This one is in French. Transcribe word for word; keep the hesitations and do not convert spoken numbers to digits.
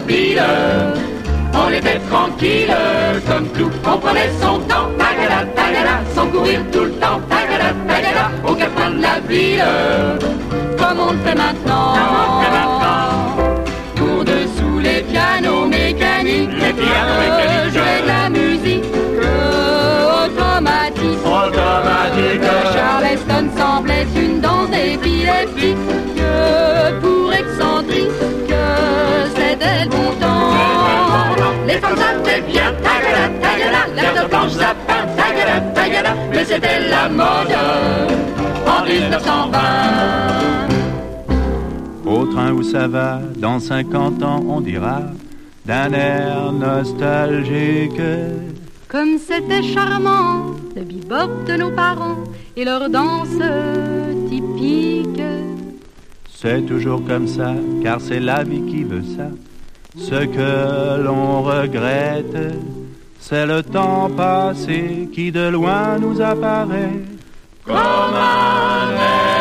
ville. On était tranquille, comme tout, on prenait son temps, tagada, tagada, sans courir tout le temps, tagada, tagada, au quatre coins de la ville, comme on le fait maintenant, comme on le fait maintenant. Pour dessous les pianos mécaniques, les pianos mécaniques, jouer de la musique, automatique, automatique, que Charleston semblait une danse épileptique, que pour excentrique, que c'était le bon temps. Les femmes savaient bien, tagada, tagada, l'air de Blanche Sapin, tagada, tagada, mais c'était la mode en dix-neuf cent vingt. Au train où ça va, dans cinquante ans, on dira, d'un air nostalgique. Comme c'était charmant, le bebop de nos parents et leur danse typique. C'est toujours comme ça, car c'est la vie qui veut ça. Ce que l'on regrette, c'est le temps passé qui de loin nous apparaît comme un